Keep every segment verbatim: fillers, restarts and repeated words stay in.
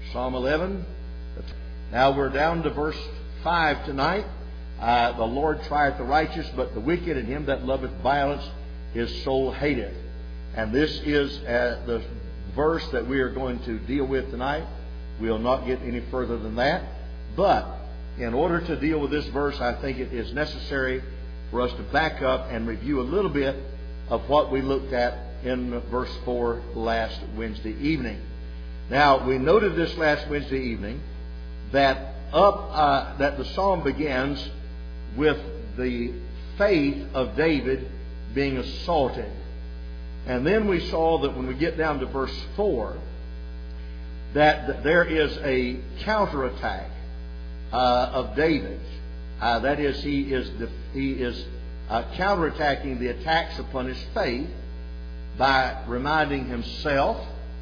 Psalm eleven. Now we're down to verse five tonight. Uh, the Lord trieth the righteous, but the wicked and him that loveth violence his soul hateth. And this is uh, the verse that we are going to deal with tonight. We'll not get any further than that. But in order to deal with this verse, I think it is necessary for us to back up and review a little bit of what we looked at in verse four last Wednesday evening. Now, we noted this last Wednesday evening that up uh, that the psalm begins with the faith of David being assaulted. And then we saw that when we get down to verse four, that there is a counterattack uh, of David's. Uh, that is, he is the, he is uh, counterattacking the attacks upon his faith by reminding himself,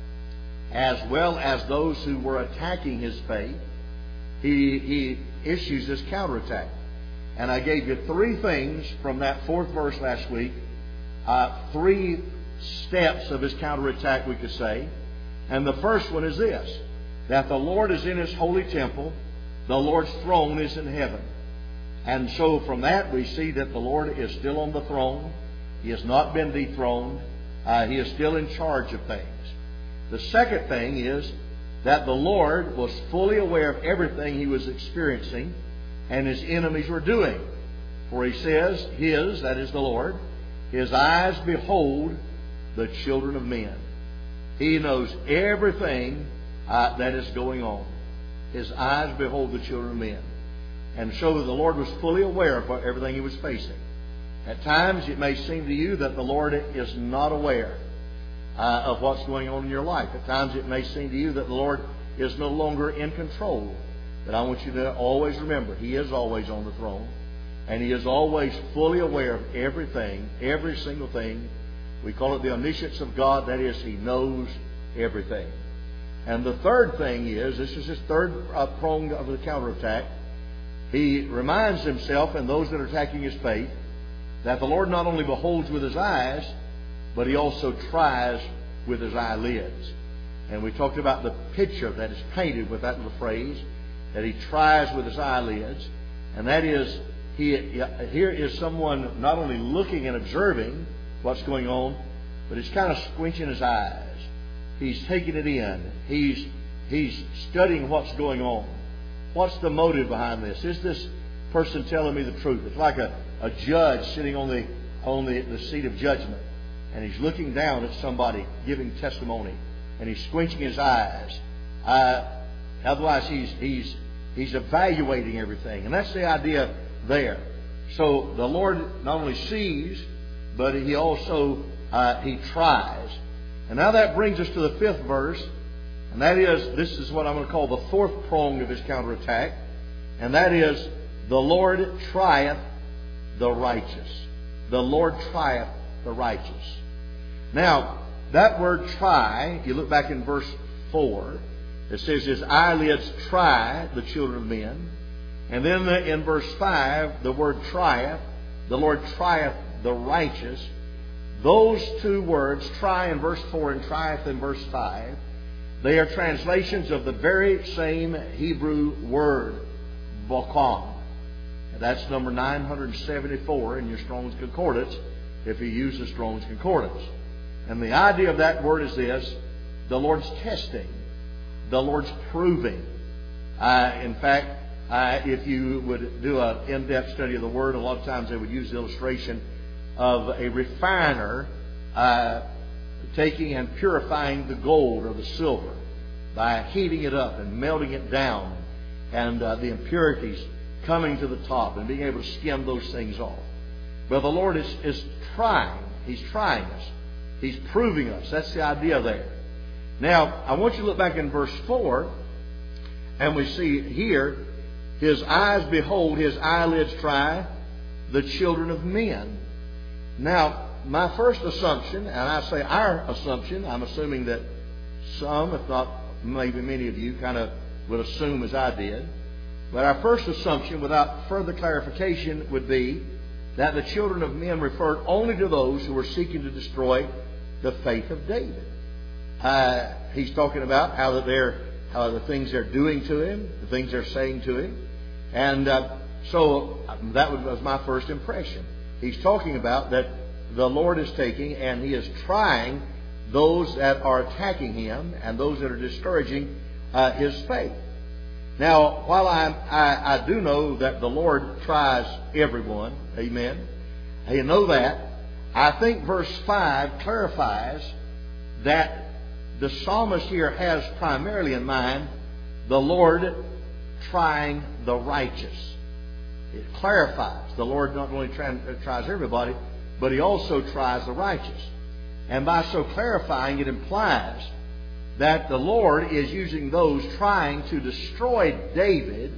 as well as those who were attacking his faith. He, he issues this counterattack. And I gave you three things from that fourth verse last week. Uh, three steps of his counterattack, we could say. And the first one is this: that the Lord is in His holy temple. The Lord's throne is in heaven. And so from that we see that the Lord is still on the throne. He has not been dethroned. Uh, he is still in charge of things. The second thing is that the Lord was fully aware of everything He was experiencing and His enemies were doing. For He says, His, that is the Lord, His eyes behold the children of men. He knows everything uh, that is going on. His eyes behold the children of men. And so the Lord was fully aware of everything He was facing. At times it may seem to you that the Lord is not aware uh, of what's going on in your life. At times it may seem to you that the Lord is no longer in control. But I want you to always remember, He is always on the throne. And He is always fully aware of everything, every single thing. We call it the omniscience of God. That is, He knows everything. And the third thing is, this is His third uh, prong of the counterattack. He reminds himself and those that are attacking his faith that the Lord not only beholds with His eyes, but He also tries with His eyelids. And we talked about the picture that is painted with that little phrase, that He tries with His eyelids. And that is, he, here is someone not only looking and observing what's going on, but he's kind of squinching his eyes. He's taking it in. He's, he's studying what's going on. What's the motive behind this? Is this person telling me the truth? It's like a, a judge sitting on the on the, the seat of judgment, and he's looking down at somebody giving testimony, and he's squinching his eyes. Uh, otherwise, he's he's he's evaluating everything, and that's the idea there. So the Lord not only sees, but He also uh, He tries. And now that brings us to the fifth verse. And that is, this is what I'm going to call the fourth prong of His counterattack. And that is, the Lord trieth the righteous. The Lord trieth the righteous. Now, that word try, if you look back in verse four, it says His eyelids try the children of men. And then in verse five, the word trieth, the Lord trieth the righteous. Those two words, try in verse four and trieth in verse five, they are translations of the very same Hebrew word, bakam. That's number nine hundred seventy-four in your Strong's Concordance, if you use the Strong's Concordance. And the idea of that word is this: the Lord's testing, the Lord's proving. Uh, in fact, uh, if you would do an in-depth study of the word, a lot of times they would use the illustration of a refiner uh, taking and purifying the gold or the silver by heating it up and melting it down, and uh, the impurities coming to the top and being able to skim those things off. But the Lord is, is trying. He's trying us. He's proving us. That's the idea there. Now, I want you to look back in verse four, and we see here, His eyes behold, His eyelids try the children of men. Now, my first assumption, and I say our assumption, I'm assuming that some, if not maybe many of you, kind of would assume as I did. But our first assumption, without further clarification, would be that the children of men referred only to those who were seeking to destroy the faith of David. Uh, he's talking about how that they're uh, the things they're doing to him, the things they're saying to him. And uh, so that was my first impression. He's talking about that the Lord is taking and He is trying those that are attacking Him and those that are discouraging uh, His faith. Now, while I, I, I do know that the Lord tries everyone, amen, you know that, I think verse five clarifies that the psalmist here has primarily in mind the Lord trying the righteous. It clarifies the Lord not only try, tries everybody, but He also tries the righteous. And by so clarifying, it implies that the Lord is using those trying to destroy David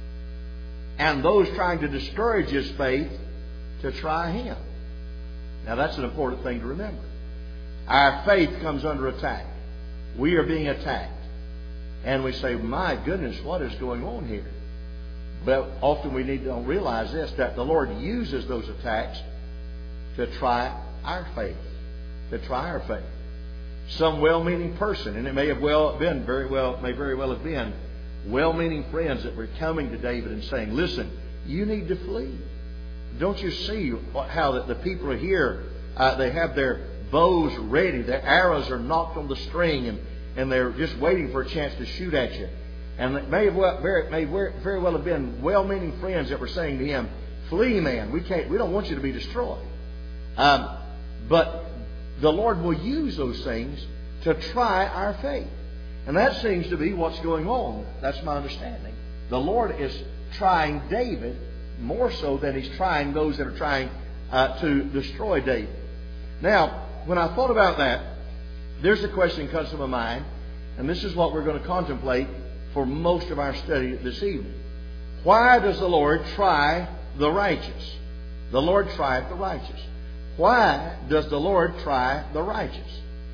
and those trying to discourage his faith to try him. Now that's an important thing to remember. Our faith comes under attack. We are being attacked. And we say, my goodness, what is going on here? But often we need to realize this, that the Lord uses those attacks to try our faith. To try our faith. Some well-meaning person, and it may have well been very well, may very well have been well-meaning friends that were coming to David and saying, listen, you need to flee. Don't you see how that the people are here, uh, they have their bows ready, their arrows are knocked on the string, and, and they're just waiting for a chance to shoot at you. And it may, have well, very, may very well have been well-meaning friends that were saying to him, flee, man, we can't, we don't want you to be destroyed. Um, but the Lord will use those things to try our faith. And that seems to be what's going on. That's my understanding. The Lord is trying David more so than He's trying those that are trying uh, to destroy David. Now, when I thought about that, there's a question that comes to my mind, and this is what we're going to contemplate for most of our study this evening. Why does the Lord try the righteous? The Lord trieth the righteous. Why does the Lord try the righteous?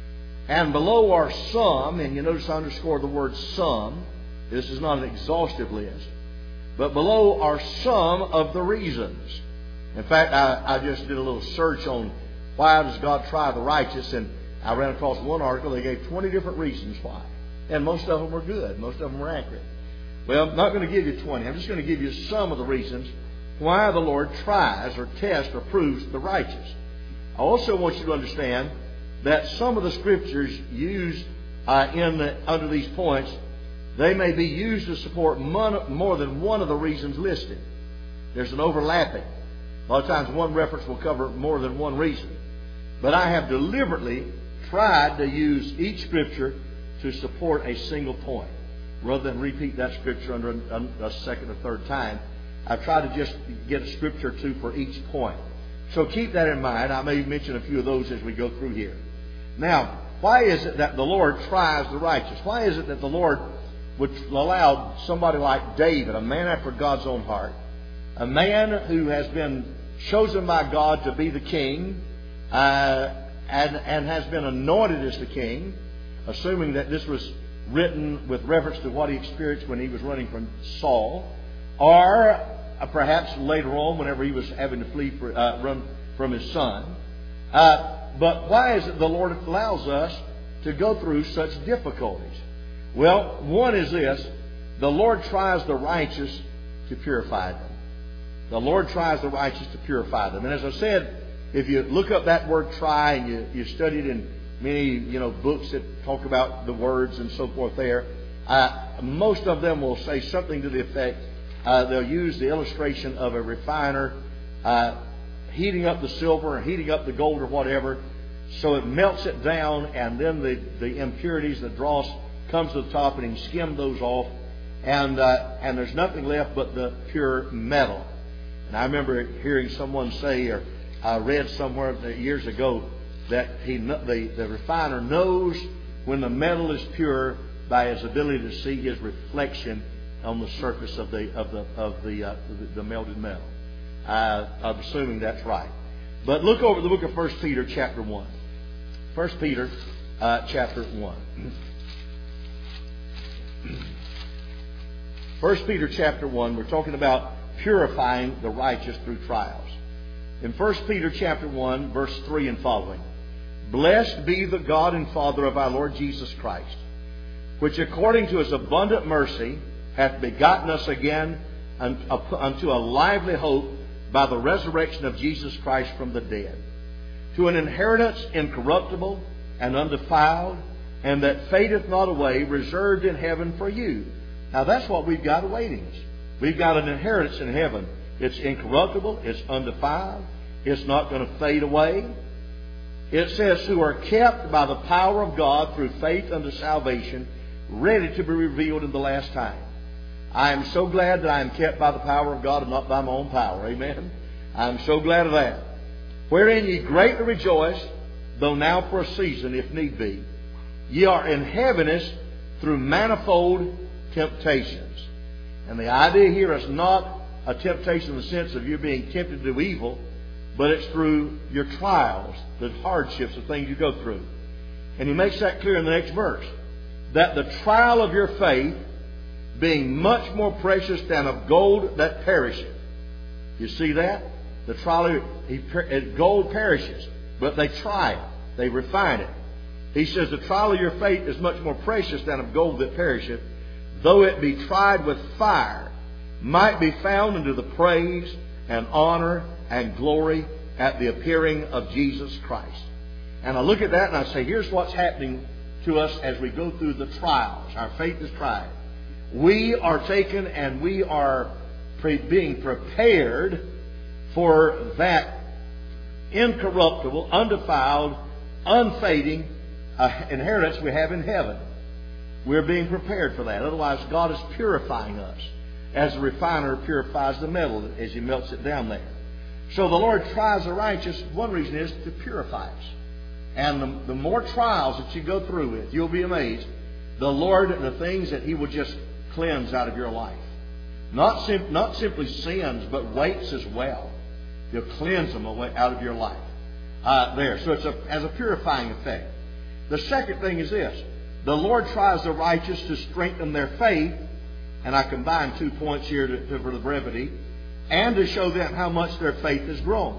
And below are some, and you notice I underscore the word some. This is not an exhaustive list. But below are some of the reasons. In fact, I, I just did a little search on why does God try the righteous, and I ran across one article. They gave twenty different reasons why. And most of them were good. Most of them were accurate. Well, I'm not going to give you twenty. I'm just going to give you some of the reasons why the Lord tries or tests or proves the righteous. I also want you to understand that some of the scriptures used uh, in the, under these points, they may be used to support mon- more than one of the reasons listed. There's an overlapping. A lot of times one reference will cover more than one reason. But I have deliberately tried to use each scripture to support a single point. Rather than repeat that scripture under a, a second or third time, I've tried to just get a scripture or two for each point. So keep that in mind. I may mention a few of those as we go through here. Now, why is it that the Lord tries the righteous? Why is it that the Lord would allow somebody like David, a man after God's own heart, a man who has been chosen by God to be the king, uh, and, and has been anointed as the king, assuming that this was written with reference to what he experienced when he was running from Saul, or uh, perhaps later on whenever he was having to flee for, uh, run from his son. Uh, but why is it the Lord allows us to go through such difficulties? Well, one is this. The Lord tries the righteous to purify them. The Lord tries the righteous to purify them. And as I said, if you look up that word try and you, you study it in many you know books that talk about the words and so forth there, uh, most of them will say something to the effect, uh, they'll use the illustration of a refiner uh, heating up the silver or heating up the gold or whatever, so it melts it down, and then the, the impurities, the dross, comes to the top, and he can skim those off, and uh, and there's nothing left but the pure metal. And I remember hearing someone say, or I read somewhere years ago, that he the, the refiner knows when the metal is pure by his ability to see his reflection on the surface of the of the of the uh, the, the melted metal. Uh, I'm assuming that's right. But look over the book of First Peter, chapter one. First Peter, uh, chapter one. First Peter, chapter one. We're talking about purifying the righteous through trials. In First Peter, chapter one, verse three and following. Blessed be the God and Father of our Lord Jesus Christ, which according to His abundant mercy hath begotten us again unto a lively hope by the resurrection of Jesus Christ from the dead, to an inheritance incorruptible and undefiled, and that fadeth not away, reserved in heaven for you. Now that's what we've got awaiting us. We've got an inheritance in heaven. It's incorruptible, it's undefiled, it's not going to fade away. It says, who are kept by the power of God through faith unto salvation, ready to be revealed in the last time. I am so glad that I am kept by the power of God and not by my own power. Amen. I am so glad of that. Wherein ye greatly rejoice, though now for a season, if need be, ye are in heaviness through manifold temptations. And the idea here is not a temptation in the sense of you being tempted to do evil, but it's through your trials, the hardships, the things you go through. And he makes that clear in the next verse. That the trial of your faith, being much more precious than of gold that perisheth. You see that? The trial of gold perishes, but they try it. They refine it. He says the trial of your faith is much more precious than of gold that perisheth, though it be tried with fire, might be found unto the praise and honor and glory at the appearing of Jesus Christ. And I look at that and I say, here's what's happening to us as we go through the trials. Our faith is tried. We are taken and we are pre- being prepared for that incorruptible, undefiled, unfading uh, inheritance we have in heaven. We're being prepared for that. Otherwise, God is purifying us as the refiner purifies the metal as He melts it down there. So the Lord tries the righteous. One reason is to purify us. And the, the more trials that you go through with, you'll be amazed. The Lord and the things that He will just cleanse out of your life. Not, sim- not simply sins, but weights as well. He'll cleanse them away out of your life. Uh, there. So it's a, as a purifying effect. The second thing is this. The Lord tries the righteous to strengthen their faith. And I combine two points here to, to, for the brevity. And to show them how much their faith has grown.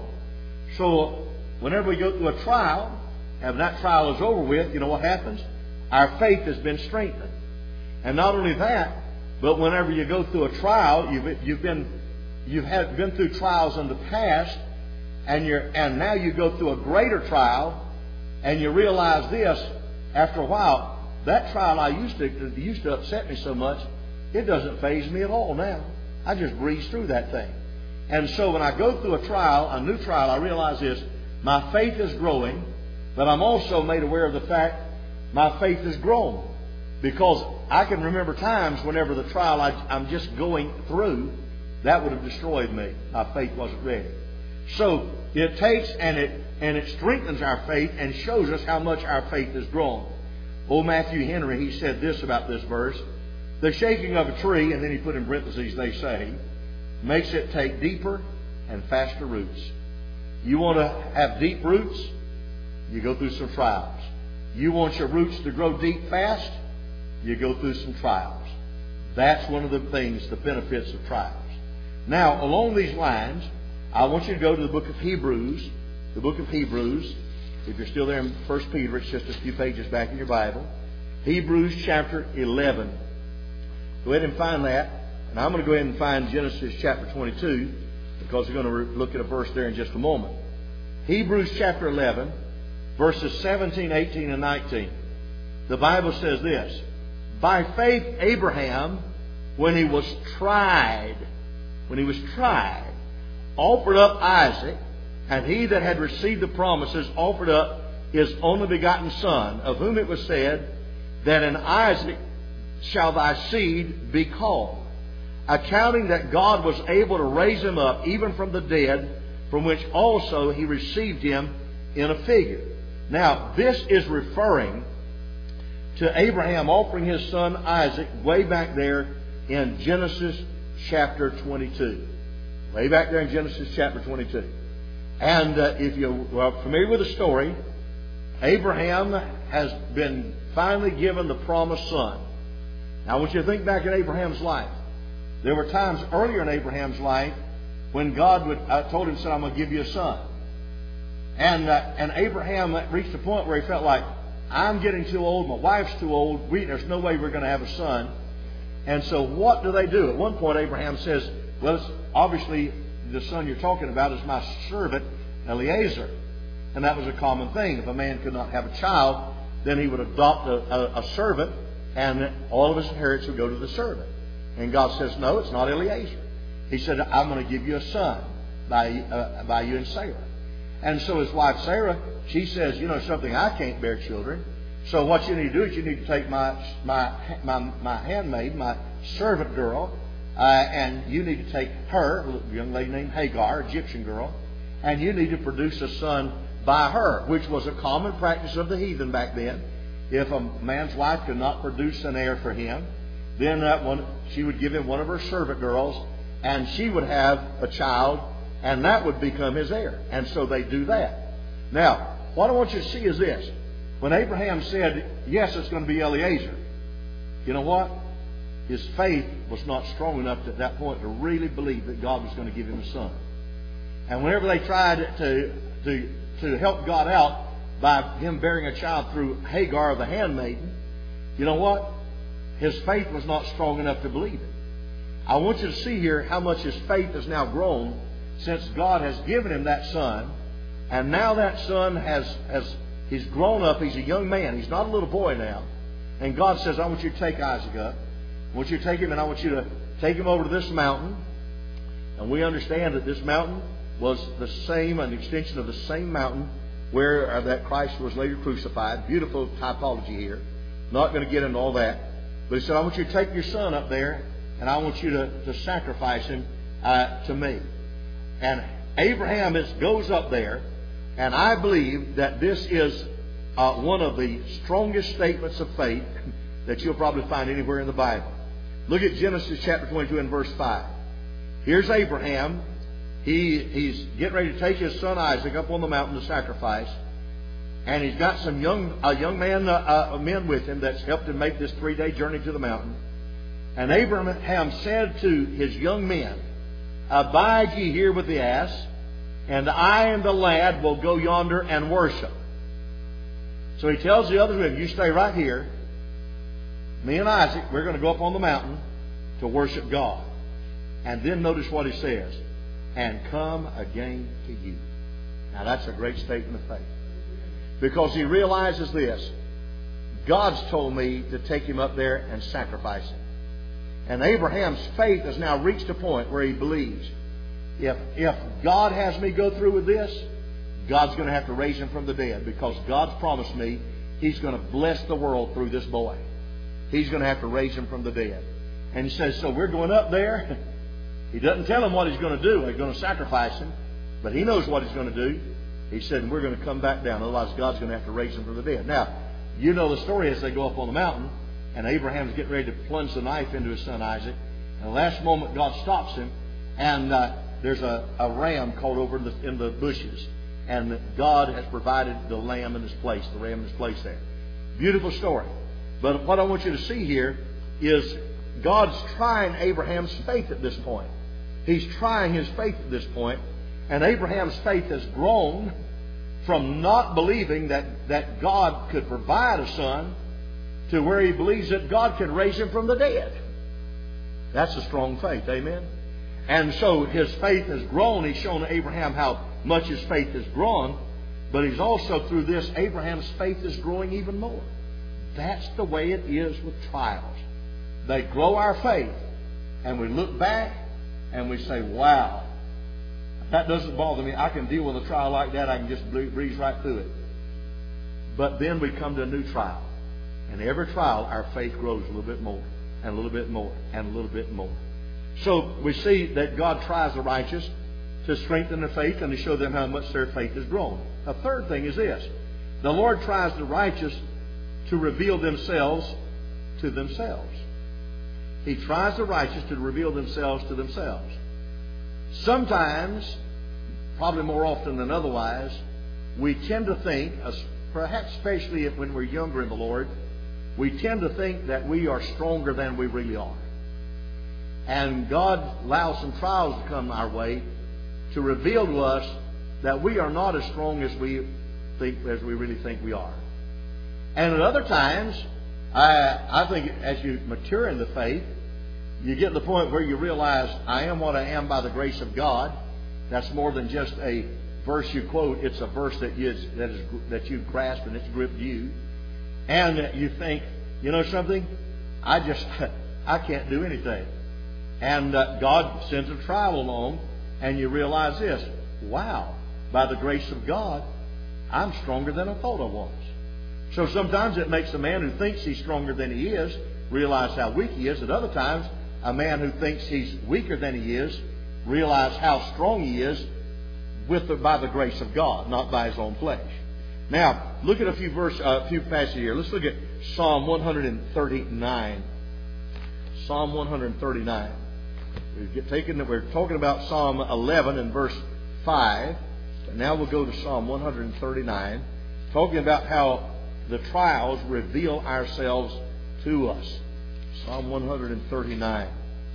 So whenever we go through a trial, and that trial is over with, you know what happens? Our faith has been strengthened. And not only that, but whenever you go through a trial, you've, you've been you've had been through trials in the past, and you're and now you go through a greater trial, and you realize this after a while, that trial I used to that used to upset me so much, it doesn't faze me at all now. I just breeze through that thing. And so when I go through a trial, a new trial, I realize this, my faith is growing, but I'm also made aware of the fact my faith has grown. Because I can remember times whenever the trial I, I'm just going through, that would have destroyed me. My faith wasn't ready. So it takes and it and it strengthens our faith and shows us how much our faith has grown. Old Matthew Henry, he said this about this verse. The shaking of a tree, and then he put in parentheses, they say, makes it take deeper and faster roots. You want to have deep roots? You go through some trials. You want your roots to grow deep fast? You go through some trials. That's one of the things, the benefits of trials. Now, along these lines, I want you to go to the book of Hebrews. The book of Hebrews. If you're still there in First Peter, it's just a few pages back in your Bible. Hebrews chapter eleven. Go ahead and find that. And I'm going to go ahead and find Genesis chapter twenty-two, because we're going to look at a verse there in just a moment. Hebrews chapter eleven, verses seventeen, eighteen, and nineteen. The Bible says this. By faith Abraham, when he was tried, when he was tried, offered up Isaac, and he that had received the promises offered up his only begotten son, of whom it was said, that in Isaac shall thy seed be called, accounting that God was able to raise him up even from the dead, from which also he received him in a figure. Now, this is referring to Abraham offering his son Isaac way back there in Genesis chapter twenty-two. Way back there in Genesis chapter twenty-two. And uh, if you are familiar with the story, Abraham has been finally given the promised son. Now I want you to think back in Abraham's life. There were times earlier in Abraham's life when God would, uh, told him, said, I'm going to give you a son. And, uh, and Abraham reached a point where he felt like, I'm getting too old. My wife's too old. We, there's no way we're going to have a son. And so what do they do? At one point, Abraham says, well, it's obviously the son you're talking about is my servant, Eliezer. And that was a common thing. If a man could not have a child, then he would adopt a, a, a servant, and all of his inheritance would go to the servant. And God says, no, it's not Eliezer. He said, I'm going to give you a son by, uh, by you and Sarah. And so his wife Sarah, she says, you know something, I can't bear children. So what you need to do is you need to take my my my, my handmaid, my servant girl, uh, and you need to take her, a young lady named Hagar, Egyptian girl, and you need to produce a son by her, which was a common practice of the heathen back then. If a man's wife could not produce an heir for him, then that one, she would give him one of her servant girls, and she would have a child, and that would become his heir. And so they do that. Now, what I want you to see is this. When Abraham said, yes, it's going to be Eliezer, you know what? His faith was not strong enough at that point to really believe that God was going to give him a son. And whenever they tried to, to, to help God out by him bearing a child through Hagar, the handmaiden, you know what? His faith was not strong enough to believe it. I want you to see here how much his faith has now grown since God has given him that son. And now that son has, has he's grown up. He's a young man. He's not a little boy now. And God says, I want you to take Isaac up. I want you to take him, and I want you to take him over to this mountain. And we understand that this mountain was the same, an extension of the same mountain where uh, that Christ was later crucified. Beautiful typology here. Not going to get into all that. But he said, I want you to take your son up there, and I want you to, to sacrifice him uh, to me. And Abraham is, goes up there, and I believe that this is uh, one of the strongest statements of faith that you'll probably find anywhere in the Bible. Look at Genesis chapter twenty-two and verse five. Here's Abraham. He, he's getting ready to take his son Isaac up on the mountain to sacrifice. And he's got some young uh, young man, uh, uh, men with him that's helped him make this three-day journey to the mountain. And Abraham said to his young men, abide ye here with the ass, and I and the lad will go yonder and worship. So he tells the other women, you stay right here. Me and Isaac, we're going to go up on the mountain to worship God. And then notice what he says. And come again to you. Now that's a great statement of faith. Because he realizes this. God's told me to take him up there and sacrifice him. And Abraham's faith has now reached a point where he believes, if, if God has me go through with this, God's going to have to raise him from the dead. Because God's promised me he's going to bless the world through this boy. He's going to have to raise him from the dead. And he says, so we're going up there. He doesn't tell him what he's going to do. He's going to sacrifice him. But he knows what he's going to do. He said, and we're going to come back down. Otherwise, God's going to have to raise him from the dead. Now, you know the story as they go up on the mountain. And Abraham's getting ready to plunge the knife into his son Isaac. And the last moment, God stops him. And uh, there's a, a ram caught over in the, in the bushes. And God has provided the lamb in his place. The ram in his place there. Beautiful story. But what I want you to see here is God's trying Abraham's faith at this point. He's trying his faith at this point. And Abraham's faith has grown from not believing that, that God could provide a son to where he believes that God can raise him from the dead. That's a strong faith. Amen? And so his faith has grown. He's shown Abraham how much his faith has grown. But he's also, through this, Abraham's faith is growing even more. That's the way it is with trials. They grow our faith. And we look back and we say, wow, that doesn't bother me. I can deal with a trial like that. I can just breeze right through it. But then we come to a new trial. And every trial, our faith grows a little bit more, and a little bit more, and a little bit more. So we see that God tries the righteous to strengthen their faith and to show them how much their faith has grown. A third thing is this. The Lord tries the righteous to reveal themselves to themselves. He tries the righteous to reveal themselves to themselves. Sometimes, probably more often than otherwise, we tend to think, perhaps especially if when we're younger in the Lord, we tend to think that we are stronger than we really are. And God allows some trials to come our way to reveal to us that we are not as strong as we think, as we really think we are. And at other times, I, I think as you mature in the faith, you get to the point where you realize, I am what I am by the grace of God. That's more than just a verse you quote. It's a verse that you, that, is, that you grasp and it's gripped you. And you think, you know something? I just, I can't do anything. And uh, God sends a trial along, and you realize this. Wow, by the grace of God, I'm stronger than I thought I was. So sometimes it makes a man who thinks he's stronger than he is realize how weak he is. At other times, a man who thinks he's weaker than he is realize how strong he is with the, by the grace of God, not by his own flesh. Now, look at a few verse, uh, a few passages here. Let's look at Psalm one thirty-nine. Psalm one thirty-nine. We've taken, we're talking about Psalm eleven and verse five. And now we'll go to Psalm one thirty-nine, talking about how the trials reveal ourselves to us. Psalm one thirty-nine.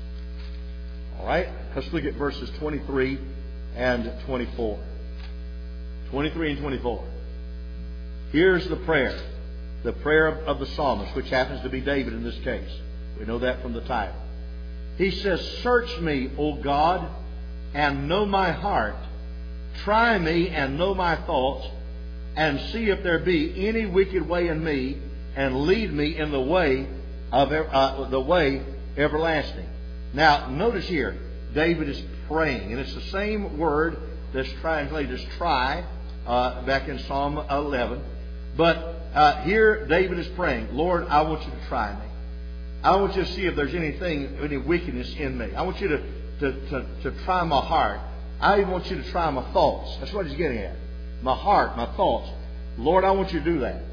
All right, let's look at verses twenty-three and twenty-four. twenty-three and twenty-four. Here's the prayer. The prayer of the psalmist, which happens to be David in this case. We know that from the title. He says, "Search me, O God, and know my heart. Try me and know my thoughts, and see if there be any wicked way in me, and lead me in the way of uh, the way everlasting." Now, notice here, David is praying, and it's the same word that's translated as "try" uh, back in Psalm eleven. But uh, here, David is praying, "Lord, I want you to try me. I want you to see if there's anything, any wickedness in me. I want you to, to, to, to try my heart. I even want you to try my thoughts." That's what he's getting at. My heart, my thoughts. Lord, I want you to do that.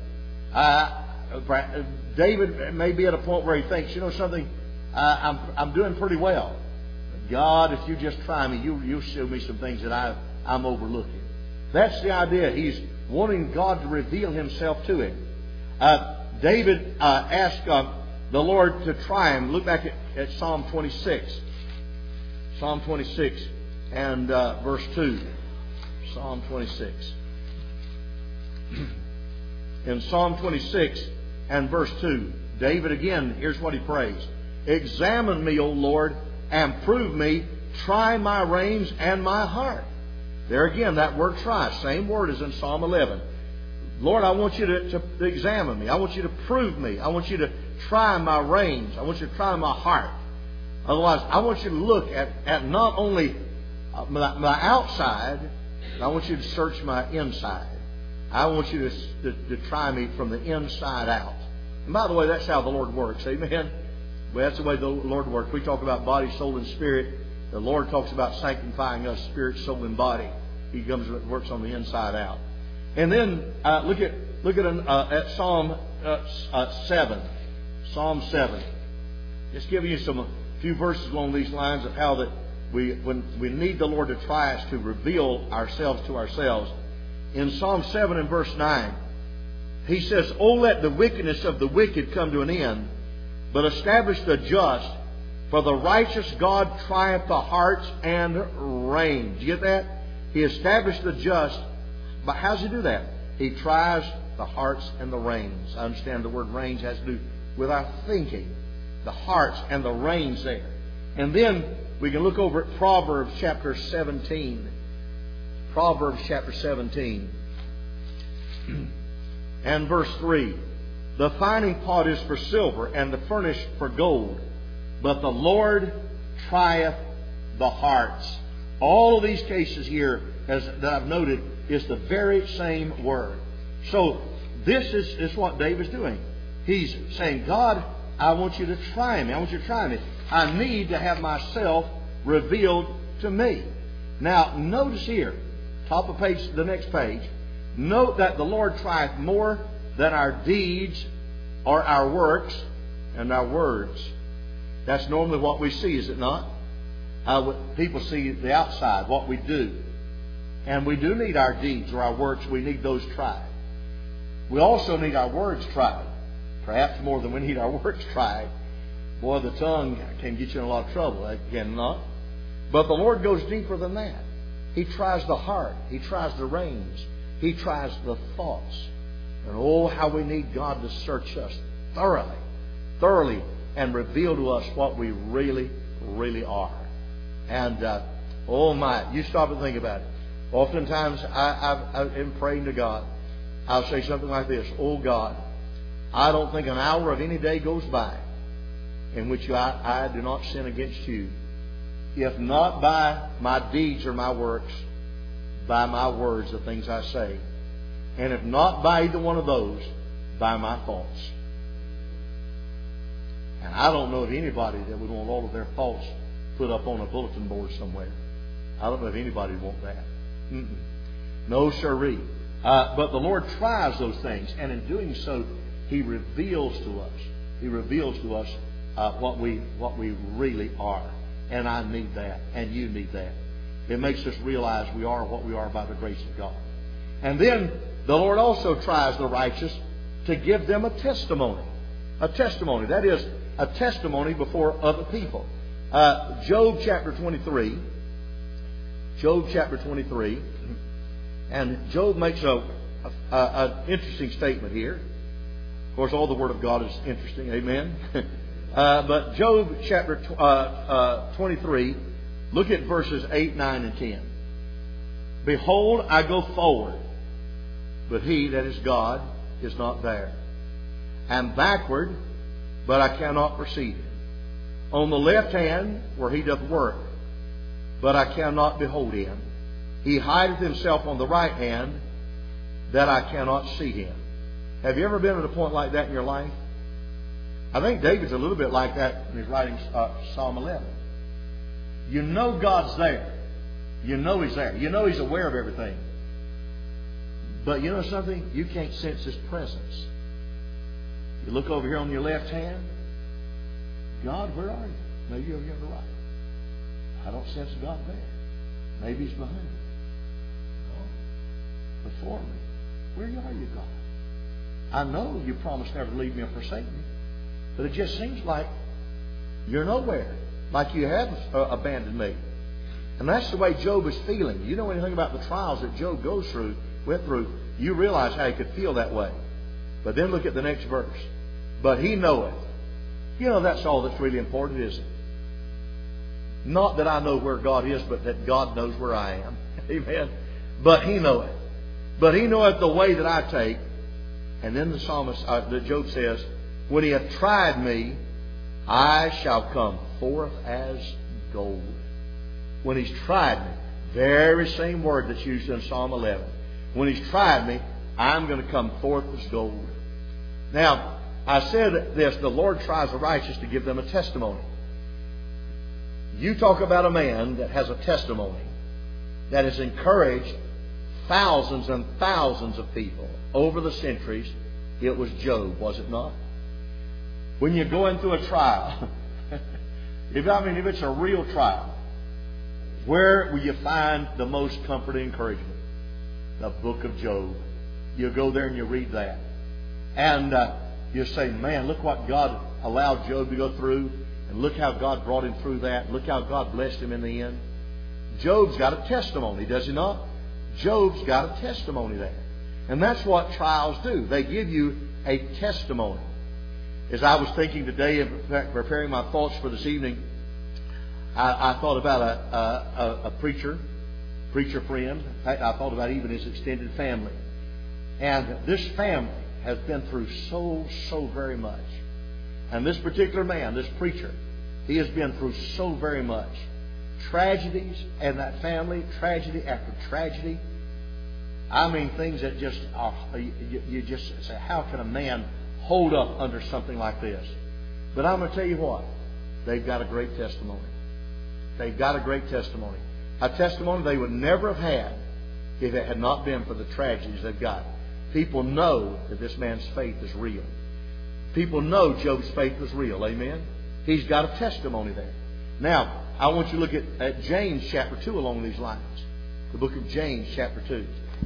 Uh, David may be at a point where he thinks, you know something, uh, I'm, I'm doing pretty well. God, if you just try me, you, you'll show me some things that I, I'm overlooking. That's the idea. He's wanting God to reveal himself to him. Uh, David uh, asked uh, the Lord to try him. Look back at, at Psalm twenty-six. Psalm twenty-six and uh, verse two. Psalm twenty-six. In Psalm twenty-six and verse two, David again, here's what he prays. "Examine me, O Lord, and prove me. Try my reins and my heart." There again, that word "try," same word as in Psalm eleven. Lord, I want you to, to examine me. I want you to prove me. I want you to try my reins. I want you to try my heart. Otherwise, I want you to look at, at not only my, my outside, but I want you to search my inside. I want you to, to, to try me from the inside out. And by the way, that's how the Lord works. Amen? Well, that's the way the Lord works. We talk about body, soul, and spirit. The Lord talks about sanctifying us, spirit, soul, and body. He comes and works on the inside out. And then uh, look at look at, uh, at Psalm uh, uh, seven. Psalm seven. Just giving you some a few verses along these lines of how that we when we need the Lord to try us to reveal ourselves to ourselves. In Psalm seven and verse nine, he says, "Oh, let the wickedness of the wicked come to an end, but establish the just. For the righteous God trieth the hearts and reins." Do you get that? He established the just. But how does he do that? He tries the hearts and the reins. I understand the word reins has to do with our thinking. The hearts and the reins there. And then we can look over at Proverbs chapter seventeen. Proverbs chapter seventeen. And verse three. "The fining pot is for silver, and the furnace for gold. But the Lord trieth the hearts." All of these cases here, as that I've noted, is the very same word. So this is, is what David's doing. He's saying, God, I want you to try me. I want you to try me. I need to have myself revealed to me. Now, notice here, top of page, the next page, note that the Lord trieth more than our deeds or our works and our words. That's normally what we see, is it not? Uh, people see the outside, what we do. And we do need our deeds or our works. We need those tried. We also need our words tried. Perhaps more than we need our works tried. Boy, the tongue can get you in a lot of trouble. It cannot. But the Lord goes deeper than that. He tries the heart. He tries the reins. He tries the thoughts. And oh, how we need God to search us thoroughly, thoroughly, and reveal to us what we really, really are. And, uh, oh my, you stop and think about it. Oftentimes, I, I, I am praying to God. I'll say something like this: oh God, I don't think an hour of any day goes by in which I, I do not sin against you. If not by my deeds or my works, by my words, the things I say. And if not by either one of those, by my thoughts. And I don't know of anybody that would want all of their thoughts put up on a bulletin board somewhere. I don't know if anybody would want that. Mm-mm. No, sirree. Uh, but the Lord tries those things, and in doing so, He reveals to us. He reveals to us uh, what we what we really are. And I need that, and you need that. It makes us realize we are what we are by the grace of God. And then the Lord also tries the righteous to give them a testimony. A testimony. That is, a testimony before other people. Uh, Job chapter twenty-three. Job chapter twenty-three. And Job makes a, a, a, an interesting statement here. Of course, all the Word of God is interesting. Amen. uh, but Job chapter uh, uh, twenty-three, look at verses eight, nine, and ten. Behold, I go forward, but He, that is God, is not there. And backward, but I cannot perceive Him. On the left hand, where He doth work, but I cannot behold Him. He hideth Himself on the right hand, that I cannot see Him. Have you ever been at a point like that in your life? I think David's a little bit like that when he's writing uh, Psalm eleven. You know God's there. You know He's there. You know He's aware of everything. But you know something? You can't sense His presence. You look over here on your left hand. God, where are you? Maybe over here on the right. I don't sense God there. Maybe He's behind me. No. Before me. Where are you, God? I know You promised never to leave me or forsake me. But it just seems like You're nowhere. Like You have uh, abandoned me. And that's the way Job is feeling. You know anything about the trials that Job goes through, went through, you realize how he could feel that way. But then look at the next verse. But He knoweth. You know, that's all that's really important, isn't it? Not that I know where God is, but that God knows where I am. Amen. But He knoweth. But He knoweth the way that I take. And then the psalmist, uh, the Job says, when He hath tried me, I shall come forth as gold. When He's tried me, very same word that's used in Psalm eleven. When He's tried me, I'm going to come forth as gold. Now, I said this, the Lord tries the righteous to give them a testimony. You talk about a man that has a testimony that has encouraged thousands and thousands of people over the centuries. It was Job, was it not? When you're going through a trial, if I mean if it's a real trial, where will you find the most comfort and encouragement? The book of Job. You go there and you read that. And uh, you say, man, look what God allowed Job to go through. And look how God brought him through that. Look how God blessed him in the end. Job's got a testimony, does he not? Job's got a testimony there. And that's what trials do. They give you a testimony. As I was thinking today of preparing my thoughts for this evening, I, I thought about a, a, a preacher, preacher friend. In fact, I thought about even his extended family. And this family has been through so, so very much. And this particular man, this preacher, he has been through so very much. Tragedies and that family, tragedy after tragedy. I mean, things that just are, you, you just say, how can a man hold up under something like this? But I'm going to tell you what, they've got a great testimony. They've got a great testimony. A testimony they would never have had if it had not been for the tragedies they've got. People know that this man's faith is real. People know Job's faith was real. Amen? He's got a testimony there. Now, I want you to look at, at James chapter two along these lines. The book of James chapter two.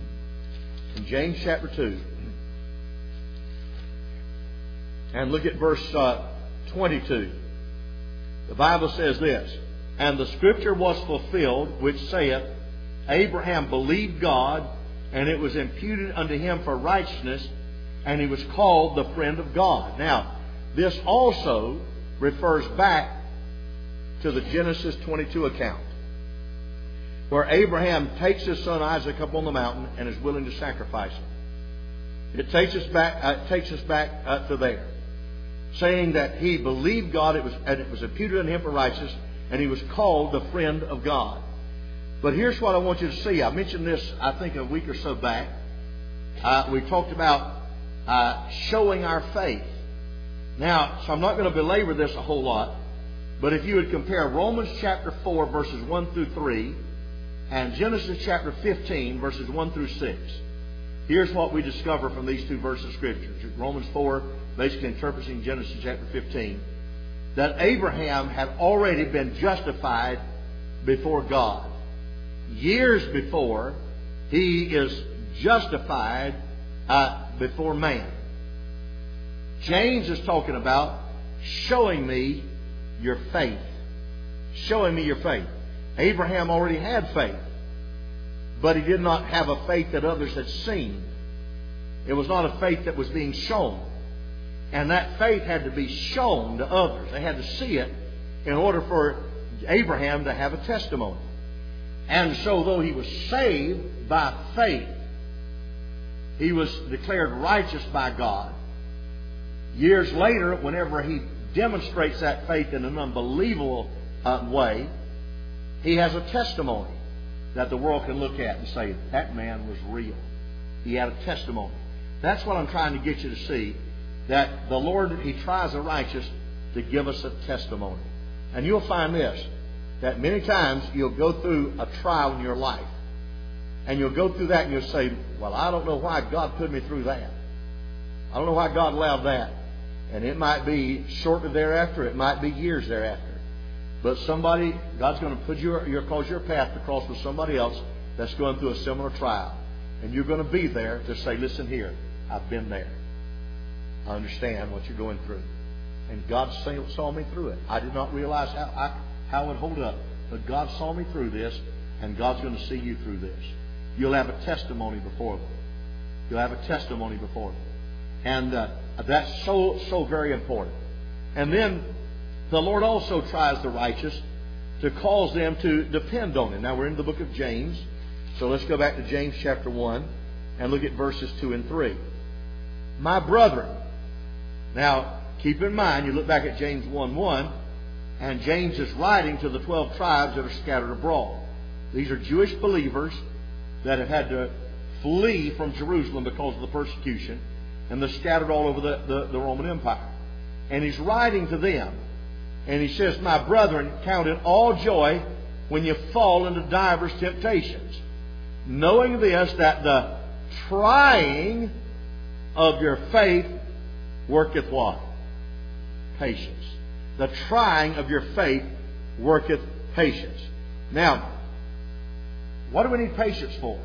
In James chapter two. And look at verse uh, twenty-two. The Bible says this. And the scripture was fulfilled, which saith, Abraham believed God, and it was imputed unto him for righteousness, and he was called the friend of God. Now, this also refers back to the Genesis twenty-two account, where Abraham takes his son Isaac up on the mountain and is willing to sacrifice him. It takes us back, uh, takes us back uh, to there, saying that he believed God, it was, and it was imputed unto him for righteousness, and he was called the friend of God. But here's what I want you to see. I mentioned this, I think, a week or so back. Uh, we talked about uh, showing our faith. Now, so I'm not going to belabor this a whole lot, but if you would compare Romans chapter four, verses one through three, and Genesis chapter fifteen, verses one through six, here's what we discover from these two verses of Scripture. Romans four, basically interpreting Genesis chapter fifteen, that Abraham had already been justified before God. Years before, he is justified uh, before man. James is talking about showing me your faith. Showing me your faith. Abraham already had faith, but he did not have a faith that others had seen. It was not a faith that was being shown. And that faith had to be shown to others. They had to see it in order for Abraham to have a testimony. And so though he was saved by faith, he was declared righteous by God. Years later, whenever he demonstrates that faith in an unbelievable uh, way, he has a testimony that the world can look at and say, that man was real. He had a testimony. That's what I'm trying to get you to see, that the Lord, He tries the righteous to give us a testimony. And you'll find this, that many times you'll go through a trial in your life, and you'll go through that and you'll say, well, I don't know why God put me through that. I don't know why God allowed that. And it might be shortly thereafter, it might be years thereafter. But somebody, God's going to put your, your, cause your path to cross with somebody else that's going through a similar trial. And you're going to be there to say, listen here, I've been there. I understand what you're going through. And God saw me through it. I did not realize how, I, how it would hold up. But God saw me through this, and God's going to see you through this. You'll have a testimony before them. You'll have a testimony before them. And uh, that's so, so very important. And then the Lord also tries the righteous to cause them to depend on Him. Now we're in the book of James. So let's go back to James chapter one and look at verses two and three. My brethren. Now, keep in mind, you look back at James one one, and James is writing to the twelve tribes that are scattered abroad. These are Jewish believers that have had to flee from Jerusalem because of the persecution, and they're scattered all over the, the, the Roman Empire. And he's writing to them, and he says, my brethren, count it all joy when you fall into divers temptations, knowing this, that the trying of your faith worketh what? Patience. The trying of your faith worketh patience. Now, what do we need patience for?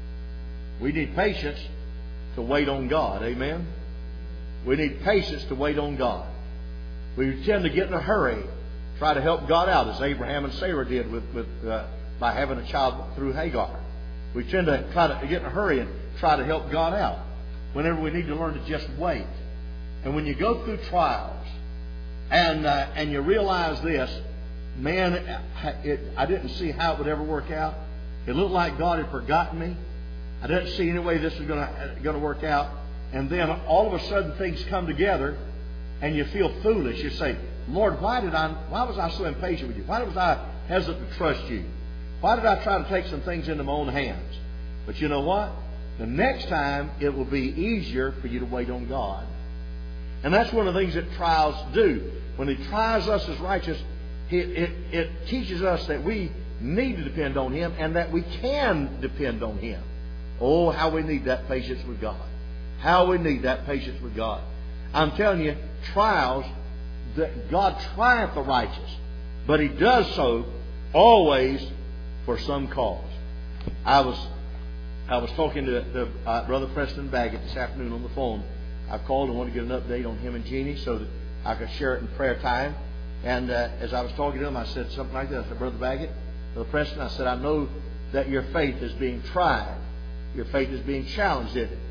We need patience to wait on God. Amen? We need patience to wait on God. We tend to get in a hurry, try to help God out, as Abraham and Sarah did with, with uh, by having a child through Hagar. We tend to try to get in a hurry and try to help God out, whenever we need to learn to just wait. And when you go through trials and uh, and you realize this, man, it, I didn't see how it would ever work out. It looked like God had forgotten me. I didn't see any way this was going to going to work out. And then all of a sudden things come together, and you feel foolish. You say, Lord, why did I? Why was I so impatient with you? Why was I hesitant to trust you? Why did I try to take some things into my own hands? But you know what? The next time it will be easier for you to wait on God. And that's one of the things that trials do. When He tries us as righteous, it, it, it teaches us that we need to depend on Him and that we can depend on Him. Oh, how we need that patience with God. How we need that patience with God. I'm telling you, trials, that God trieth the righteous, but He does so always for some cause. I was I was talking to, to uh, Brother Preston Baggett this afternoon on the phone. I called and wanted to get an update on him and Jeannie so that I could share it in prayer time. And uh, as I was talking to him, I said something like this. I said, Brother Baggett, Brother Preston, I said, I know that your faith is being tried. Your faith is being challenged in it.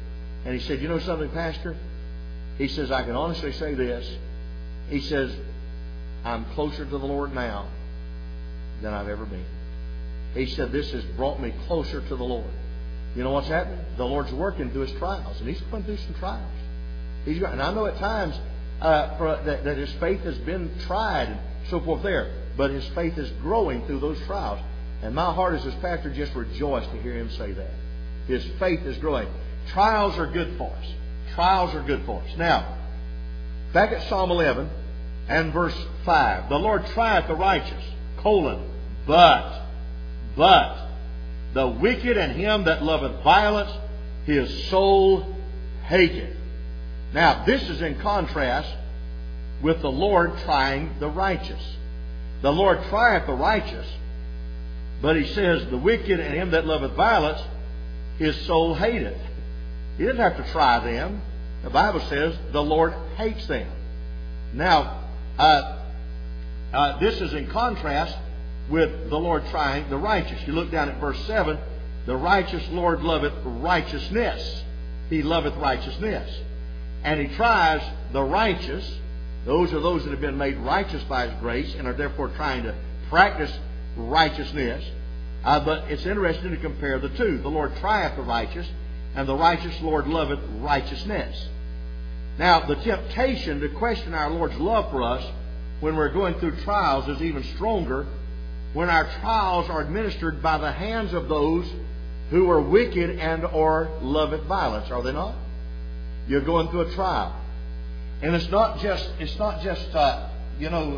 And he said, you know something, Pastor? He says, I can honestly say this. He says, I'm closer to the Lord now than I've ever been. He said, this has brought me closer to the Lord. You know what's happening? The Lord's working through His trials. And He's going through some trials. He's got, and I know at times uh, for, that, that his faith has been tried and so forth there. But his faith is growing through those trials. And my heart as his pastor just rejoiced to hear him say that. His faith is growing. Trials are good for us. Trials are good for us. Now, back at Psalm eleven and verse five. The Lord trieth the righteous, colon, but, but, the wicked and him that loveth violence, his soul hateth. Now, this is in contrast with the Lord trying the righteous. The Lord trieth the righteous, but He says, the wicked and him that loveth violence, his soul hateth. He doesn't have to try them. The Bible says the Lord hates them. Now, uh, uh, this is in contrast with the Lord trying the righteous. You look down at verse seven. The righteous Lord loveth righteousness. He loveth righteousness. And He tries the righteous. Those are those that have been made righteous by His grace and are therefore trying to practice righteousness. Uh, but it's interesting to compare the two. The Lord trieth the righteous, and the righteous Lord loveth righteousness. Now, the temptation to question our Lord's love for us when we're going through trials is even stronger when our trials are administered by the hands of those who are wicked and or loveth violence. Are they not? You're going through a trial. And it's not just, it's not just uh, you know,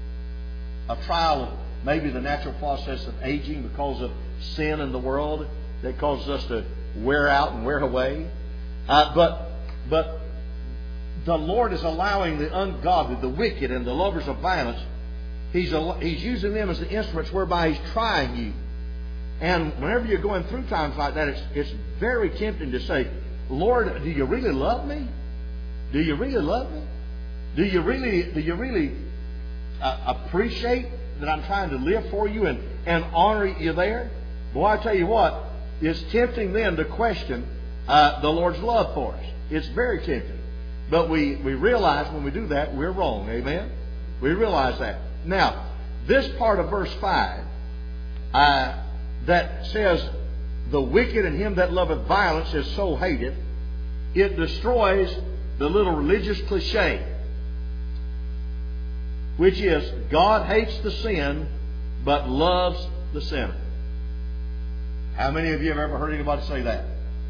a trial of maybe the natural process of aging because of sin in the world that causes us to wear out and wear away. Uh, but, but the Lord is allowing the ungodly, the wicked, and the lovers of violence, He's, he's using them as the instruments whereby He's trying you. And whenever you're going through times like that, it's, it's very tempting to say, Lord, do you really love me? Do you really love me? Do you really, do you really uh, appreciate that I'm trying to live for you and, and honor you there? Boy, I tell you what, it's tempting then to question uh, the Lord's love for us. It's very tempting. But we, we realize when we do that, we're wrong. Amen? We realize that. Now, this part of verse five uh, that says, the wicked and him that loveth violence, his soul hateth, it destroys the little religious cliche, which is, God hates the sin, but loves the sinner. How many of you have ever heard anybody say that?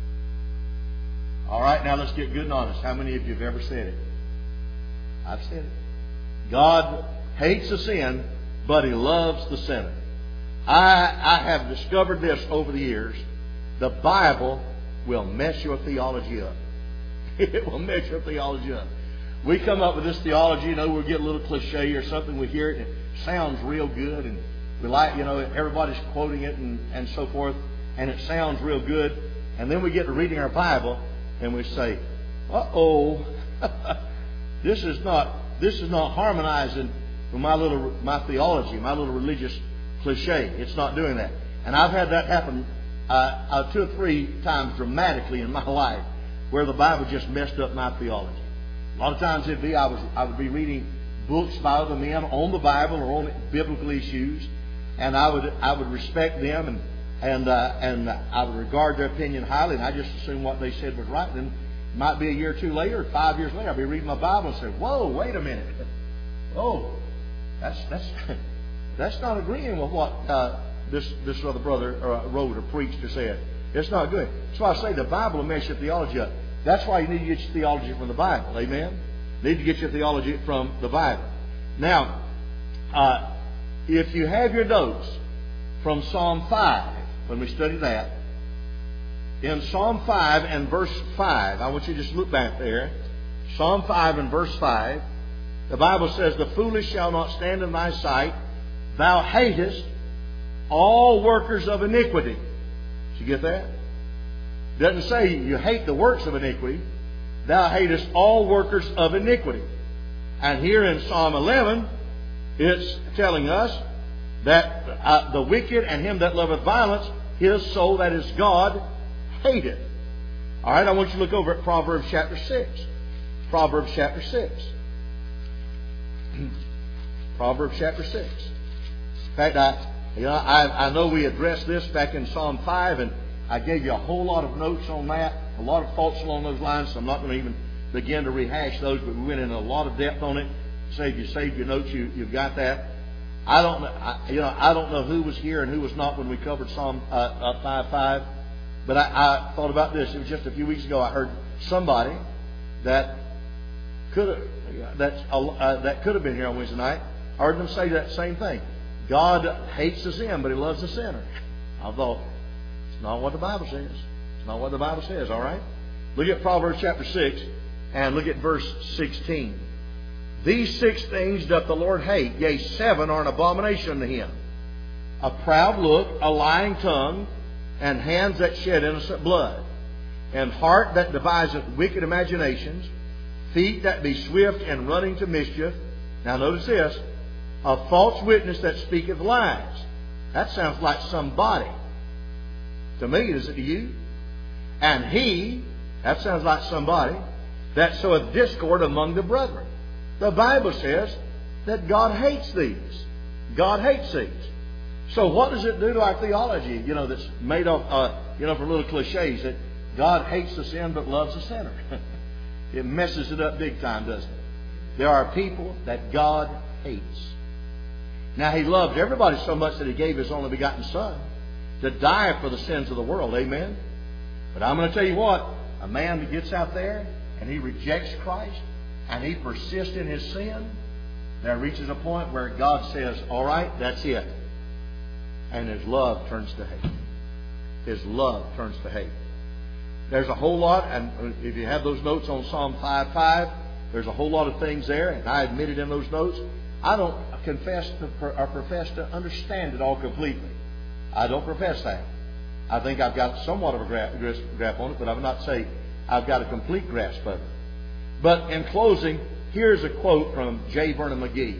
All right, now let's get good and honest. How many of you have ever said it? I've said it. God hates the sin, but He loves the sinner. I, I have discovered this over the years. The Bible will mess your theology up. It will mess your theology up. We come up with this theology, you know, we'll get a little cliche or something, we hear it, and it sounds real good, and we like, you know, everybody's quoting it and, and so forth, and it sounds real good. And then we get to reading our Bible, and we say, uh-oh, this is not this is not harmonizing with my little my theology, my little religious cliche. It's not doing that. And I've had that happen uh, uh, two or three times dramatically in my life, where the Bible just messed up my theology. A lot of times it'd be I was I would be reading books by other men on the Bible or on biblical issues, and I would I would respect them and and uh, and I would regard their opinion highly, and I just assumed what they said was right. And it might be a year or two later, or five years later, I'd be reading my Bible and say, "Whoa, wait a minute! Oh, that's that's that's not agreeing with what uh, this this other brother uh, wrote or preached or said. It's not good." That's why I say the Bible will mess your theology up. That's why you need to get your theology from the Bible. Amen? You need to get your theology from the Bible. Now, uh, if you have your notes from Psalm five, when we study that, in Psalm five and verse five, I want you to just look back there. Psalm five and verse five, the Bible says, "The foolish shall not stand in thy sight. Thou hatest all workers of iniquity." Did you get that? It doesn't say you hate the works of iniquity. Thou hatest all workers of iniquity. And here in Psalm eleven, it's telling us that uh, the wicked and him that loveth violence, his soul, that is God, hateth. All right, I want you to look over at Proverbs chapter six. Proverbs chapter six. Proverbs chapter six. In fact, I, you know, I, I know we addressed this back in Psalm five, and I gave you a whole lot of notes on that, a lot of thoughts along those lines, so I'm not going to even begin to rehash those, but we went in a lot of depth on it. So if you saved your notes, you, you've got that. I don't know, I, you know, I don't know who was here and who was not when we covered Psalm uh, uh, five five, but I, I thought about this. It was just a few weeks ago. I heard somebody that could have that uh, that could have been here on Wednesday night. I heard them say that same thing. God hates the sin, but He loves the sinner. I thought, it's not what the Bible says. It's not what the Bible says. All right. Look at Proverbs chapter six and look at verse sixteen. These six things doth the Lord hate, yea, seven are an abomination to Him. A proud look, a lying tongue, and hands that shed innocent blood, and heart that deviseth wicked imaginations, feet that be swift in running to mischief. Now notice this, a false witness that speaketh lies. That sounds like somebody. To me, is it to you? And he, that sounds like somebody, that soweth discord among the brethren. The Bible says that God hates these. God hates these. So what does it do to our theology, you know, that's made up, uh, you know, for little cliches that God hates the sin but loves the sinner? It messes it up big time, doesn't it? There are people that God hates. Now, He loved everybody so much that He gave His only begotten Son to die for the sins of the world. Amen? But I'm going to tell you what, a man that gets out there and he rejects Christ, and he persists in his sin, there reaches a point where God says, all right, that's it. And His love turns to hate. His love turns to hate. There's a whole lot, and if you have those notes on Psalm five five, there's a whole lot of things there, and I admitted in those notes, I don't confess to, or profess to understand it all completely. I don't profess that. I think I've got somewhat of a grasp on it, but I would not say I've got a complete grasp of it. But in closing, here's a quote from J. Vernon McGee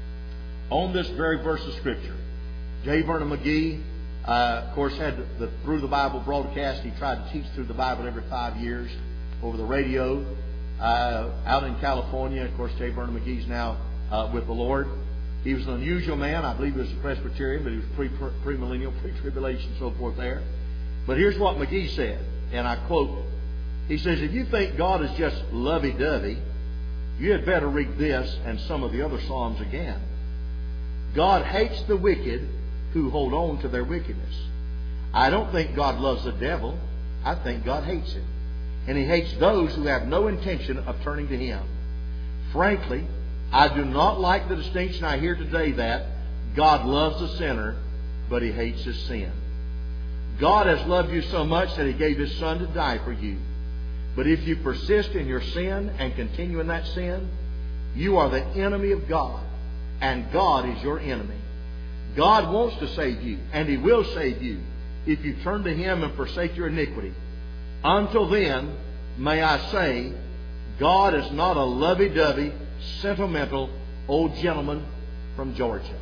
on this very verse of Scripture. J. Vernon McGee, uh, of course, had the Through the Bible broadcast. He tried to teach through the Bible every five years over the radio. Uh, out in California, of course, J. Vernon McGee's now uh, with the Lord. He was an unusual man. I believe he was a Presbyterian, but he was pre, pre-millennial, pre-tribulation, so forth there. But here's what McGee said, and I quote, he says, if you think God is just lovey-dovey, you had better read this and some of the other Psalms again. God hates the wicked who hold on to their wickedness. I don't think God loves the devil. I think God hates him. And He hates those who have no intention of turning to Him. Frankly, I do not like the distinction I hear today that God loves the sinner, but He hates his sin. God has loved you so much that He gave His Son to die for you. But if you persist in your sin and continue in that sin, you are the enemy of God, and God is your enemy. God wants to save you, and He will save you if you turn to Him and forsake your iniquity. Until then, may I say, God is not a lovey-dovey, sentimental old gentleman from Georgia.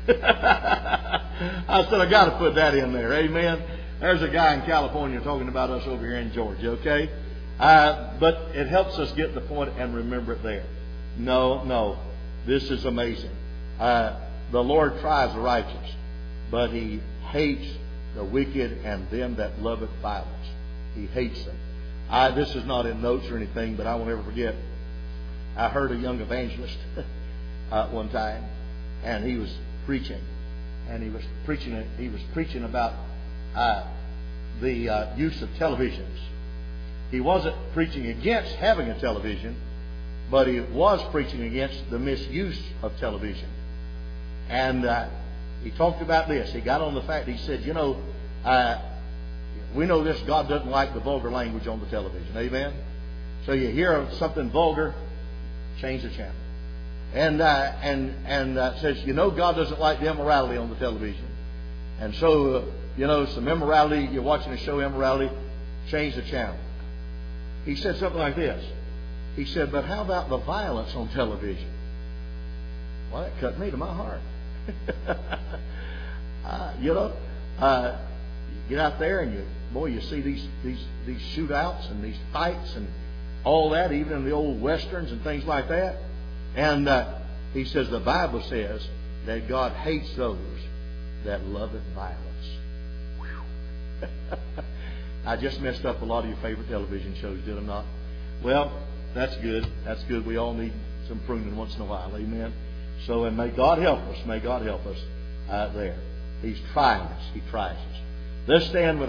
I said, I got to put that in there. Amen. There's a guy in California talking about us over here in Georgia, okay? Uh, but it helps us get the point and remember it there. No, no. This is amazing. Uh, the Lord tries the righteous, but He hates the wicked and them that loveth violence. He hates them. I, this is not in notes or anything, but I won't ever forget. I heard a young evangelist uh, one time, and he was preaching, and he was preaching. He was preaching about uh, the uh, use of televisions. He wasn't preaching against having a television, but he was preaching against the misuse of television. And uh, he talked about this. He got on the fact. He said, "You know, uh, we know this. God doesn't like the vulgar language on the television. Amen. So you hear something vulgar, change the channel." And uh, and and uh, says, "You know, God doesn't like the immorality on the television. And so, uh, you know, some immorality. You're watching a show, immorality. Change the channel." He said something like this. He said, "But how about the violence on television?" Well, that cut me to my heart. uh, you know, uh, you get out there and you boy, you see these these these shootouts and these fights and all that, even in the old westerns and things like that. And uh, he says the Bible says that God hates those that loveth violence. I just messed up a lot of your favorite television shows, did I not? Well, that's good. That's good. We all need some pruning once in a while. Amen. So, and may God help us. May God help us uh, there. He's trying us. He tries us. Let's stand with